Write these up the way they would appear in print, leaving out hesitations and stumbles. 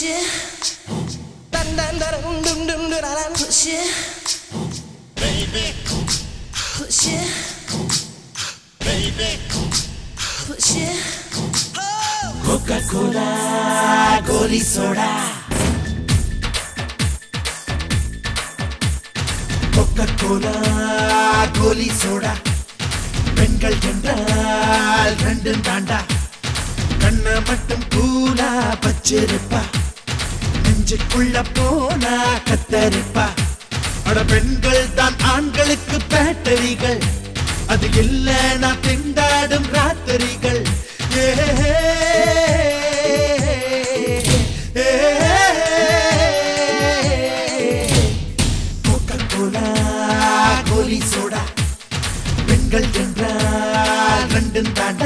push it, dun dun dun dum dum dum dum, push it, baby, push it, baby, push it. Coca-Cola, goli soda. Coca-Cola, goli soda. பெண்கள் என்றால் ரெண்டும் தாண்டா கண்ண மட்டும் கூலா பச்சிருப்பா நெஞ்சுக்குள்ள போனா கத்தரிப்பா அட பெண்கள் தான் ஆண்களுக்கு பேட்டரிகள் அது இல்லைனா திண்டாடும் ராத்திரிகள் Coca-Cola, கோலி சோடா பெண்கள் என்றால் ரெண்டும் தாண்டா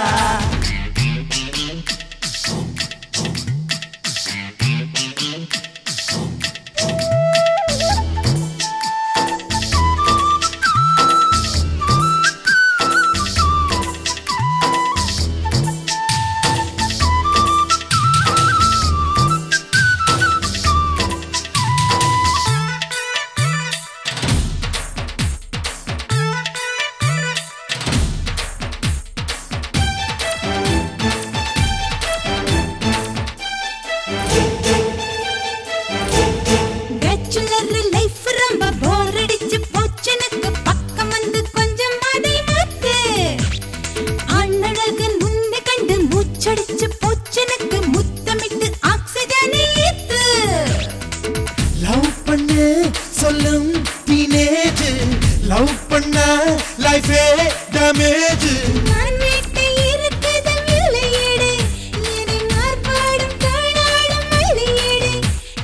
சொல்லும் டீனேஜ் லவ் பண்ணா லைஃபே டேமேஜ் நான் வீட்டை இருக்குது விளையேடு என்னை மார்பாடும் காணாடும் மல்லியேடு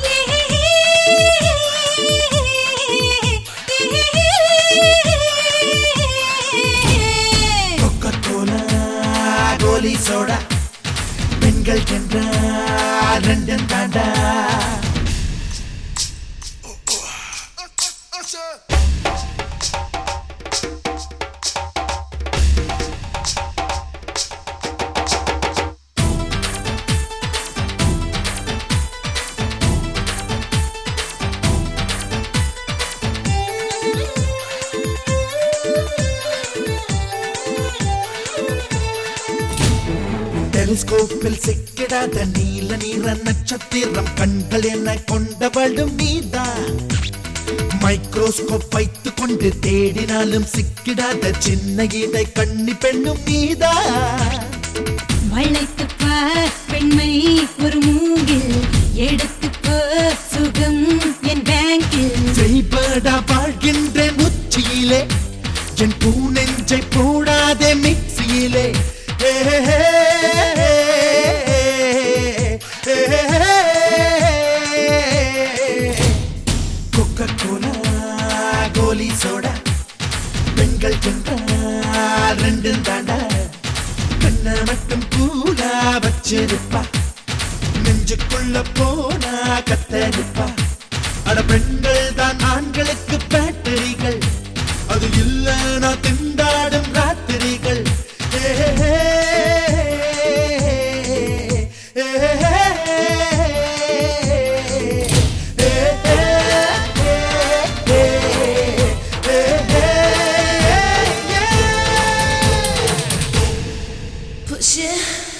Coca-Cola, கோலி சோடா பெண்கள் என்றால் ரெண்டும் தாண்டா டெலிஸ்கோப்பில் சிக்கிடாத நீல நீர நட்சத்திரம் கண்கள் என கொண்டவளும் நீதான் மைக்ரோஸ்கோப் வைத்து கொண்டு தேடினாலும் சிக்கிடாத சின்ன இடை கண்ணி பெண்ணும் நீதான் வளைத்துப்பா பெண்மை ஒரு மூங்கில் எடுத்துப்போ சுகம் என் பேங்கில் செய்படா வாழ்கின்ற முச்சியிலே என் பூனெஞ்சை போடாதே மிக்சியிலே Coca-Cola, கோலி சோடா பெண்கள் என்றால் ரெண்டும் தாண்டா கண்ண மட்டும் கூலா வச்சிருப்பா நெஞ்சுக்குள்ள போனா கத்தரிப்பா அட பெண்கள் தான் ஆண்களுக்கு பேட்டரிகள் அது இல்லைனா திண்டாடும் ராத்திரிகள் Push it.